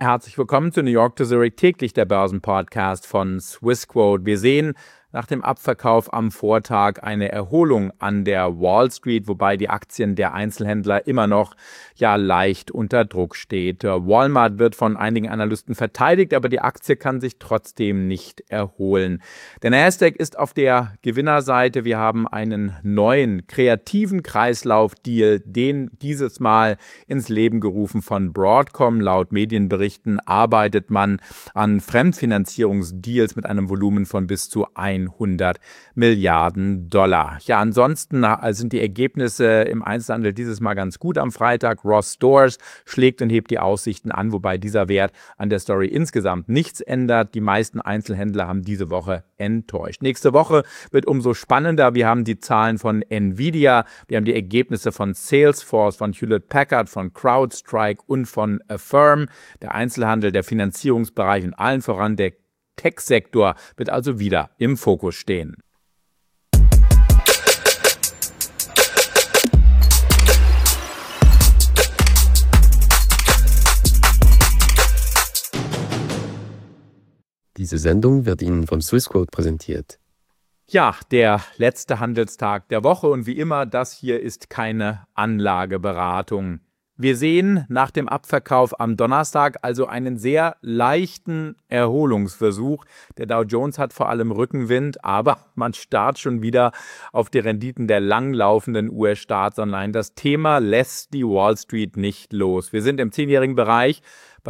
Herzlich willkommen zu New York to Zurich, täglich der Börsenpodcast von Swissquote. Wir sehen nach dem Abverkauf am Vortag eine Erholung an der Wall Street, wobei die Aktien der Einzelhändler immer noch leicht unter Druck steht. Walmart wird von einigen Analysten verteidigt, aber die Aktie kann sich trotzdem nicht erholen. Der Nasdaq ist auf der Gewinnerseite. Wir haben einen neuen kreativen Kreislauf-Deal, den dieses Mal ins Leben gerufen von Broadcom. Laut Medienberichten arbeitet man an Fremdfinanzierungsdeals mit einem Volumen von bis zu 100 Milliarden Dollar. Ja, ansonsten sind die Ergebnisse im Einzelhandel dieses Mal ganz gut am Freitag. Ross Stores schlägt und hebt die Aussichten an, wobei dieser Wert an der Story insgesamt nichts ändert. Die meisten Einzelhändler haben diese Woche enttäuscht. Nächste Woche wird umso spannender. Wir haben die Zahlen von Nvidia, wir haben die Ergebnisse von Salesforce, von Hewlett Packard, von CrowdStrike und von Affirm. Der Einzelhandel, der Finanzierungsbereich und allen voran der Tech-Sektor wird also wieder im Fokus stehen. Diese Sendung wird Ihnen von Swissquote präsentiert. Ja, der letzte Handelstag der Woche und wie immer, das hier ist keine Anlageberatung. Wir sehen nach dem Abverkauf am Donnerstag also einen sehr leichten Erholungsversuch. Der Dow Jones hat vor allem Rückenwind, aber man starrt schon wieder auf die Renditen der langlaufenden US-Staatsanleihen. Das Thema lässt die Wall Street nicht los. Wir sind im 10-jährigen Bereich bei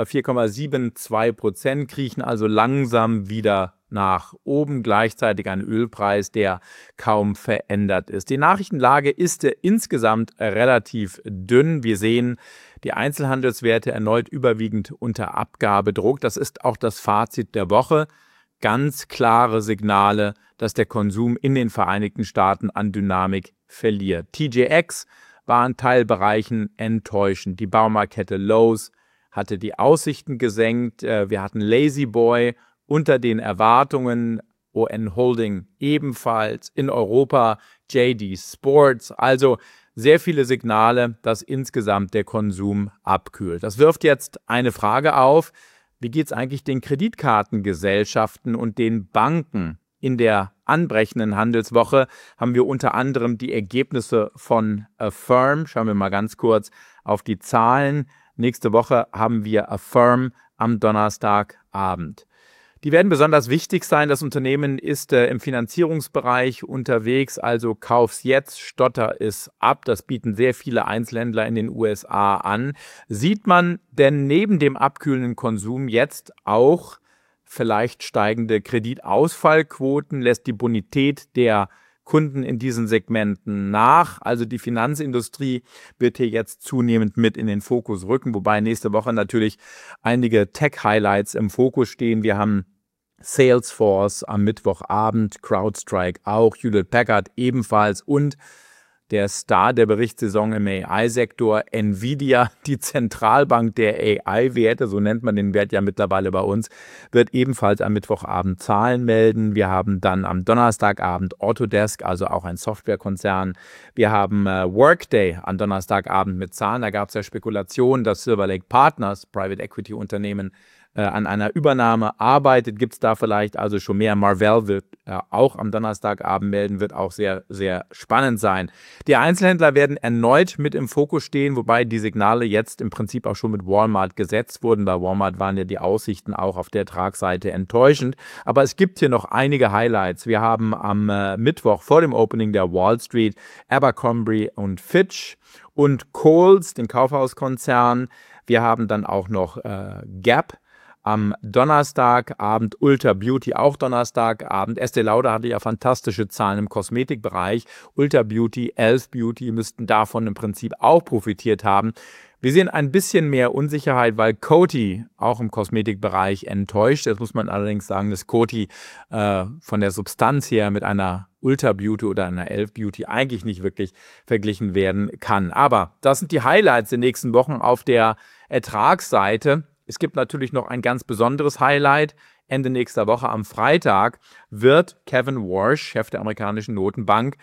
4,72%, kriechen also langsam wieder nach oben, gleichzeitig ein Ölpreis, der kaum verändert ist. Die Nachrichtenlage ist insgesamt relativ dünn. Wir sehen die Einzelhandelswerte erneut überwiegend unter Abgabedruck. Das ist auch das Fazit der Woche. Ganz klare Signale, dass der Konsum in den Vereinigten Staaten an Dynamik verliert. TJX war in Teilbereichen enttäuschend. Die Baumarktkette Lowe's hatte die Aussichten gesenkt. Wir hatten La-Z-Boy unter den Erwartungen, ON Holding ebenfalls, in Europa JD Sports, also sehr viele Signale, dass insgesamt der Konsum abkühlt. Das wirft jetzt eine Frage auf: Wie geht es eigentlich den Kreditkartengesellschaften und den Banken? In der anbrechenden Handelswoche haben wir unter anderem die Ergebnisse von Affirm. Schauen wir mal ganz kurz auf die Zahlen. Nächste Woche haben wir Affirm am Donnerstagabend. Die werden besonders wichtig sein. Das Unternehmen ist im Finanzierungsbereich unterwegs, also kauf's jetzt, stotter es ab. Das bieten sehr viele Einzelhändler in den USA an. Sieht man denn neben dem abkühlenden Konsum jetzt auch vielleicht steigende Kreditausfallquoten? Lässt die Bonität der Kunden in diesen Segmenten nach? Also die Finanzindustrie wird hier jetzt zunehmend mit in den Fokus rücken, wobei nächste Woche natürlich einige Tech-Highlights im Fokus stehen. Wir haben Salesforce am Mittwochabend, CrowdStrike auch, Hewlett Packard ebenfalls und der Star der Berichtssaison im AI-Sektor, Nvidia, die Zentralbank der AI-Werte, so nennt man den Wert ja mittlerweile bei uns, wird ebenfalls am Mittwochabend Zahlen melden. Wir haben dann am Donnerstagabend Autodesk, also auch ein Softwarekonzern. Wir haben Workday am Donnerstagabend mit Zahlen. Da gab es ja Spekulationen, dass Silver Lake Partners, Private Equity Unternehmen, an einer Übernahme arbeitet. Gibt es da vielleicht also schon mehr? Marvell wird auch am Donnerstagabend melden, wird auch sehr, sehr spannend sein. Die Einzelhändler werden erneut mit im Fokus stehen, wobei die Signale jetzt im Prinzip auch schon mit Walmart gesetzt wurden. Bei Walmart waren ja die Aussichten auch auf der Tragseite enttäuschend. Aber es gibt hier noch einige Highlights. Wir haben am Mittwoch vor dem Opening der Wall Street Abercrombie und Fitch und Kohl's, den Kaufhauskonzern. Wir haben dann auch noch Gap am Donnerstagabend, Ulta Beauty auch Donnerstagabend. Estée Lauder hatte ja fantastische Zahlen im Kosmetikbereich. Ulta Beauty, Elf Beauty müssten davon im Prinzip auch profitiert haben. Wir sehen ein bisschen mehr Unsicherheit, weil Coty auch im Kosmetikbereich enttäuscht. Jetzt muss man allerdings sagen, dass Coty von der Substanz her mit einer Ulta Beauty oder einer Elf Beauty eigentlich nicht wirklich verglichen werden kann. Aber das sind die Highlights der nächsten Wochen auf der Ertragsseite. Es gibt natürlich noch ein ganz besonderes Highlight. Ende nächster Woche am Freitag wird Kevin Warsh, Chef der amerikanischen Notenbank,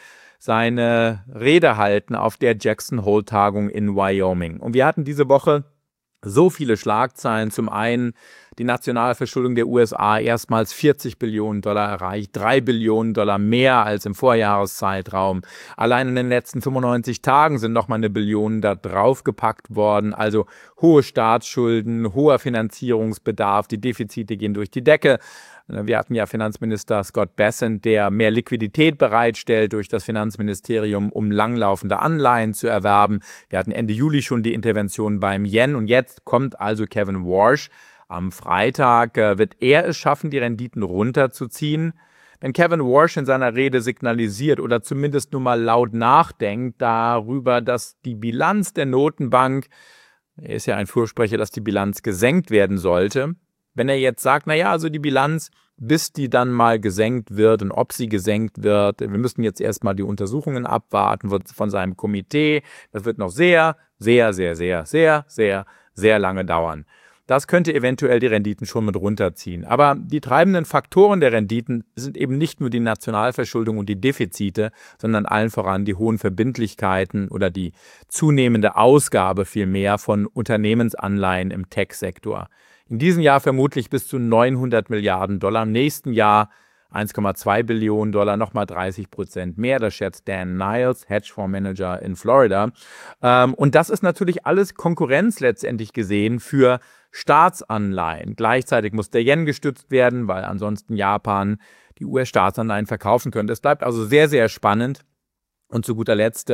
seine Rede halten auf der Jackson Hole-Tagung in Wyoming. Und wir hatten diese Woche So viele Schlagzeilen. Zum einen die Nationalverschuldung der USA erstmals 40 Billionen Dollar erreicht, 3 Billionen Dollar mehr als im Vorjahreszeitraum. Allein in den letzten 95 Tagen sind nochmal 1 Billion da draufgepackt worden. Also hohe Staatsschulden, hoher Finanzierungsbedarf, die Defizite gehen durch die Decke. Wir hatten ja Finanzminister Scott Bessent, der mehr Liquidität bereitstellt durch das Finanzministerium, um langlaufende Anleihen zu erwerben. Wir hatten Ende Juli schon die Intervention beim Yen und jetzt kommt also Kevin Warsh. Am Freitag wird er es schaffen, die Renditen runterzuziehen. Wenn Kevin Warsh in seiner Rede signalisiert oder zumindest nur mal laut nachdenkt darüber, dass die Bilanz der Notenbank, er ist ja ein Fürsprecher, dass die Bilanz gesenkt werden sollte, wenn er jetzt sagt, naja, also die Bilanz, bis die dann mal gesenkt wird und ob sie gesenkt wird, wir müssen jetzt erstmal die Untersuchungen abwarten von seinem Komitee, das wird noch sehr lange dauern. Das könnte eventuell die Renditen schon mit runterziehen. Aber die treibenden Faktoren der Renditen sind eben nicht nur die Nationalverschuldung und die Defizite, sondern allen voran die hohen Verbindlichkeiten oder die zunehmende Ausgabe vielmehr von Unternehmensanleihen im Tech-Sektor. In diesem Jahr vermutlich bis zu 900 Milliarden Dollar, im nächsten Jahr 1,2 Billionen Dollar, nochmal 30% mehr. Das schätzt Dan Niles, Hedgefondsmanager in Florida. Und das ist natürlich alles Konkurrenz letztendlich gesehen für Staatsanleihen. Gleichzeitig muss der Yen gestützt werden, weil ansonsten Japan die US-Staatsanleihen verkaufen könnte. Es bleibt also sehr spannend. Und zu guter Letzt,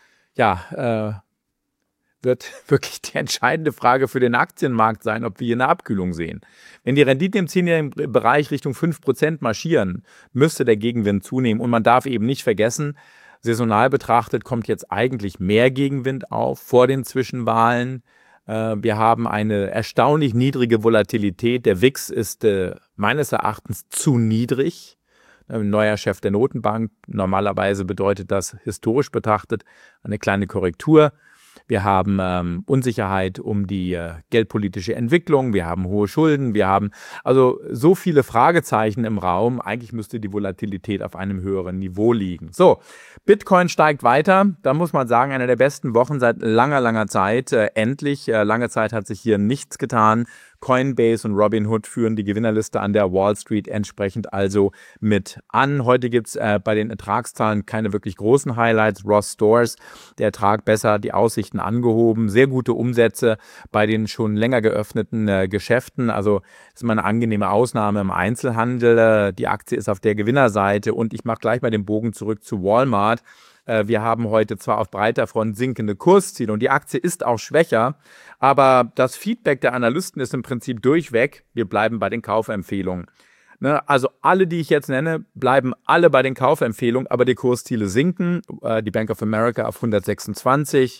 wird wirklich die entscheidende Frage für den Aktienmarkt sein, ob wir hier eine Abkühlung sehen. Wenn die Renditen im 10-jährigen Bereich Richtung 5% marschieren, müsste der Gegenwind zunehmen. Und man darf eben nicht vergessen, saisonal betrachtet kommt jetzt eigentlich mehr Gegenwind auf vor den Zwischenwahlen. Wir haben eine erstaunlich niedrige Volatilität. Der WIX ist meines Erachtens zu niedrig. Ein neuer Chef der Notenbank. Normalerweise bedeutet das historisch betrachtet eine kleine Korrektur. Wir haben Unsicherheit um die geldpolitische Entwicklung, wir haben hohe Schulden, wir haben also so viele Fragezeichen im Raum. Eigentlich müsste die Volatilität auf einem höheren Niveau liegen. So, Bitcoin steigt weiter. Da muss man sagen, eine der besten Wochen seit langer Zeit. Endlich, lange Zeit hat sich hier nichts getan. Coinbase und Robinhood führen die Gewinnerliste an der Wall Street entsprechend also mit an. Heute gibt es bei den Ertragszahlen keine wirklich großen Highlights. Ross Stores, der Ertrag besser, die Aussichten angehoben. Sehr gute Umsätze bei den schon länger geöffneten Geschäften. Also das ist mal eine angenehme Ausnahme im Einzelhandel. Die Aktie ist auf der Gewinnerseite und ich mache gleich mal den Bogen zurück zu Walmart. Wir haben heute zwar auf breiter Front sinkende Kursziele und die Aktie ist auch schwächer, aber das Feedback der Analysten ist im Prinzip durchweg. Wir bleiben bei den Kaufempfehlungen. Also alle, die ich jetzt nenne, bleiben alle bei den Kaufempfehlungen, aber die Kursziele sinken. Die Bank of America auf 126,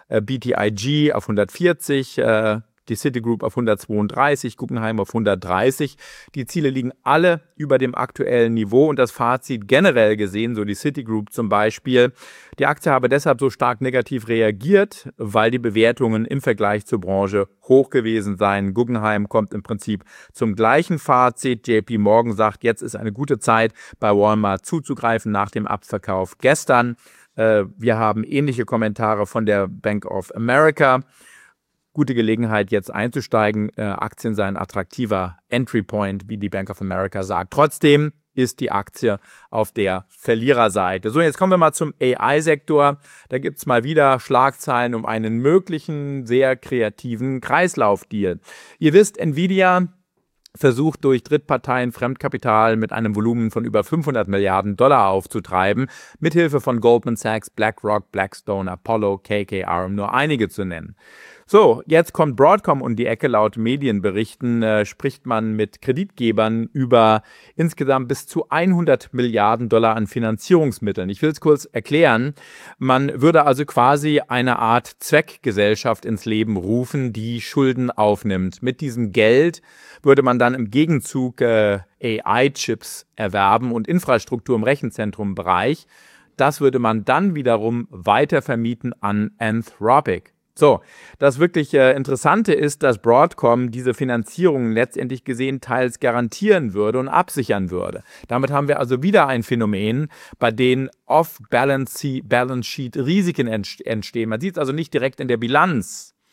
BTIG auf 140, die Citigroup auf 132, Guggenheim auf 130. Die Ziele liegen alle über dem aktuellen Niveau und das Fazit generell gesehen, so die Citigroup zum Beispiel, die Aktie habe deshalb so stark negativ reagiert, weil die Bewertungen im Vergleich zur Branche hoch gewesen seien. Guggenheim kommt im Prinzip zum gleichen Fazit. JP Morgan sagt, jetzt ist eine gute Zeit, bei Walmart zuzugreifen nach dem Abverkauf gestern. Wir haben ähnliche Kommentare von der Bank of America. Gute Gelegenheit, jetzt einzusteigen. Aktien seien attraktiver Entry Point, wie die Bank of America sagt. Trotzdem ist die Aktie auf der Verliererseite. So, jetzt kommen wir mal zum AI-Sektor. Da gibt es mal wieder Schlagzeilen um einen möglichen, sehr kreativen Kreislaufdeal. Ihr wisst, Nvidia versucht durch Drittparteien Fremdkapital mit einem Volumen von über 500 Milliarden Dollar aufzutreiben, mithilfe von Goldman Sachs, BlackRock, Blackstone, Apollo, KKR, um nur einige zu nennen. So, jetzt kommt Broadcom um die Ecke. Laut Medienberichten spricht man mit Kreditgebern über insgesamt bis zu 100 Milliarden Dollar an Finanzierungsmitteln. Ich will es kurz erklären. Man würde also quasi eine Art Zweckgesellschaft ins Leben rufen, die Schulden aufnimmt. Mit diesem Geld würde man dann im Gegenzug AI-Chips erwerben und Infrastruktur im Rechenzentrumbereich. Das würde man dann wiederum weitervermieten an Anthropic. So, das wirklich Interessante ist, dass Broadcom diese Finanzierung letztendlich gesehen teils garantieren würde und absichern würde. Damit haben wir also wieder ein Phänomen, bei dem Off-Balance-Sheet Risiken entstehen. Man sieht es also nicht direkt in der Bilanz,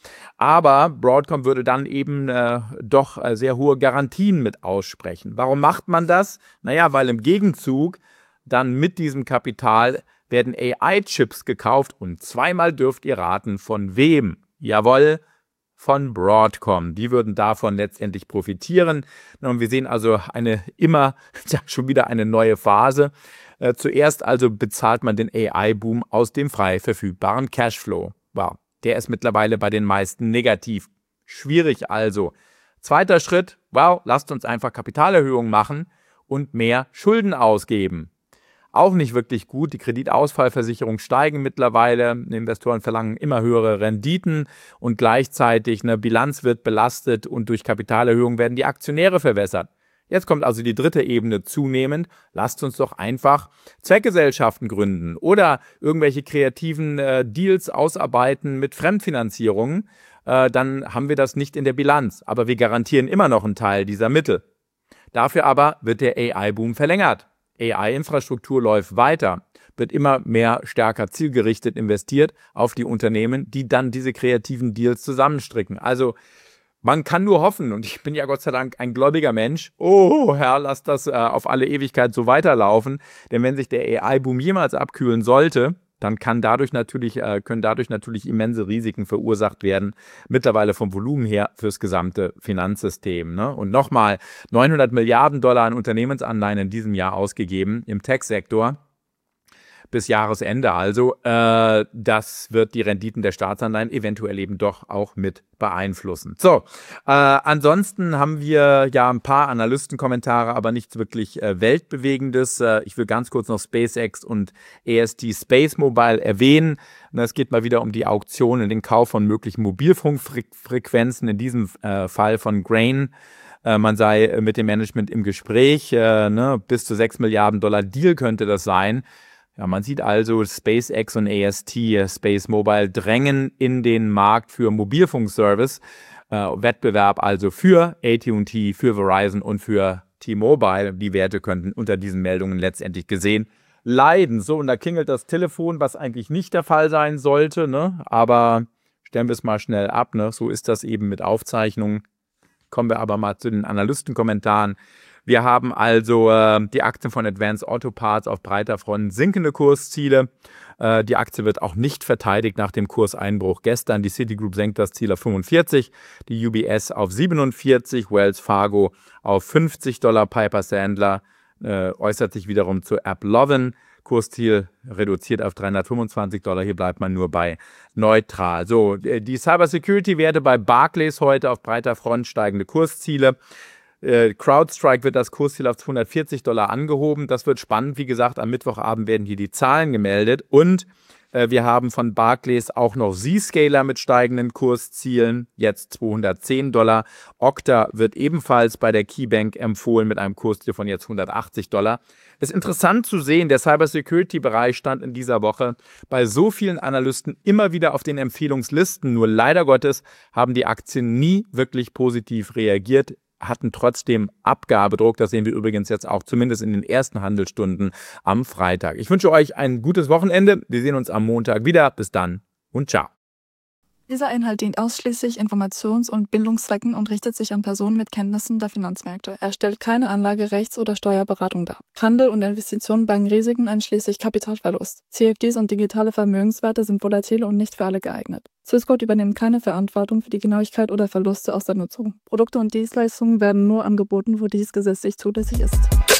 Aber Broadcom würde dann eben doch sehr hohe Garantien mit aussprechen. Warum macht man das? Naja, weil im Gegenzug dann mit diesem Kapital werden AI-Chips gekauft und zweimal dürft ihr raten, von wem? Jawohl, von Broadcom. Die würden davon letztendlich profitieren. Und wir sehen also schon wieder eine neue Phase. Zuerst also bezahlt man den AI-Boom aus dem frei verfügbaren Cashflow. Wow, der ist mittlerweile bei den meisten negativ. Schwierig also. Zweiter Schritt, wow, lasst uns einfach Kapitalerhöhungen machen und mehr Schulden ausgeben. Auch nicht wirklich gut. Die Kreditausfallversicherungen steigen mittlerweile. Investoren verlangen immer höhere Renditen und gleichzeitig eine Bilanz wird belastet und durch Kapitalerhöhungen werden die Aktionäre verwässert. Jetzt kommt also die dritte Ebene zunehmend. Lasst uns doch einfach Zweckgesellschaften gründen oder irgendwelche kreativen Deals ausarbeiten mit Fremdfinanzierungen. Dann haben wir das nicht in der Bilanz. Aber wir garantieren immer noch einen Teil dieser Mittel. Dafür aber wird der AI-Boom verlängert. AI-Infrastruktur läuft weiter, wird immer mehr stärker zielgerichtet investiert auf die Unternehmen, die dann diese kreativen Deals zusammenstricken. Also man kann nur hoffen, und ich bin ja Gott sei Dank ein gläubiger Mensch, oh Herr, lass das auf alle Ewigkeit so weiterlaufen, denn wenn sich der AI-Boom jemals abkühlen sollte, dann können dadurch natürlich immense Risiken verursacht werden, mittlerweile vom Volumen her fürs gesamte Finanzsystem. Ne? Und nochmal, 900 Milliarden Dollar an Unternehmensanleihen in diesem Jahr ausgegeben im Tech-Sektor. Bis Jahresende also. Das wird die Renditen der Staatsanleihen eventuell eben doch auch mit beeinflussen. So, ansonsten haben wir ja ein paar Analystenkommentare, aber nichts wirklich Weltbewegendes. Ich will ganz kurz noch SpaceX und AST SpaceMobile erwähnen. Es geht mal wieder um die Auktion und den Kauf von möglichen Mobilfunkfrequenzen, in diesem Fall von Grain. Man sei mit dem Management im Gespräch. Bis zu 6 Milliarden Dollar Deal könnte das sein. Ja, man sieht also, SpaceX und AST, SpaceMobile, drängen in den Markt für Mobilfunkservice. Wettbewerb also für AT&T, für Verizon und für T-Mobile. Die Werte könnten unter diesen Meldungen letztendlich gesehen leiden. So, und da klingelt das Telefon, was eigentlich nicht der Fall sein sollte, ne? Aber stellen wir es mal schnell ab, ne? So ist das eben mit Aufzeichnungen. Kommen wir aber mal zu den Analystenkommentaren. Wir haben also die Aktien von Advanced Auto Parts auf breiter Front sinkende Kursziele. Die Aktie wird auch nicht verteidigt nach dem Kurseinbruch gestern. Die Citigroup senkt das Ziel auf 45, die UBS auf 47, Wells Fargo auf $50. Piper Sandler äußert sich wiederum zu AppLovin. Kursziel reduziert auf $325. Hier bleibt man nur bei neutral. So, die Cybersecurity-Werte bei Barclays heute auf breiter Front, steigende Kursziele. CrowdStrike wird das Kursziel auf $240 angehoben. Das wird spannend. Wie gesagt, am Mittwochabend werden hier die Zahlen gemeldet. Und wir haben von Barclays auch noch Zscaler mit steigenden Kurszielen, jetzt $210. Okta wird ebenfalls bei der KeyBank empfohlen mit einem Kursziel von jetzt $180. Es ist interessant zu sehen, der Cybersecurity-Bereich stand in dieser Woche bei so vielen Analysten immer wieder auf den Empfehlungslisten. Nur leider Gottes haben die Aktien nie wirklich positiv reagiert, hatten trotzdem Abgabedruck. Das sehen wir übrigens jetzt auch zumindest in den ersten Handelsstunden am Freitag. Ich wünsche euch ein gutes Wochenende. Wir sehen uns am Montag wieder. Bis dann und ciao. Dieser Inhalt dient ausschließlich Informations- und Bildungszwecken und richtet sich an Personen mit Kenntnissen der Finanzmärkte. Er stellt keine Anlage-, Rechts- oder Steuerberatung dar. Handel und Investitionen bergen Risiken einschließlich Kapitalverlust. CFDs und digitale Vermögenswerte sind volatil und nicht für alle geeignet. Swissquote übernimmt keine Verantwortung für die Genauigkeit oder Verluste aus der Nutzung. Produkte und Dienstleistungen werden nur angeboten, wo dies gesetzlich zulässig ist.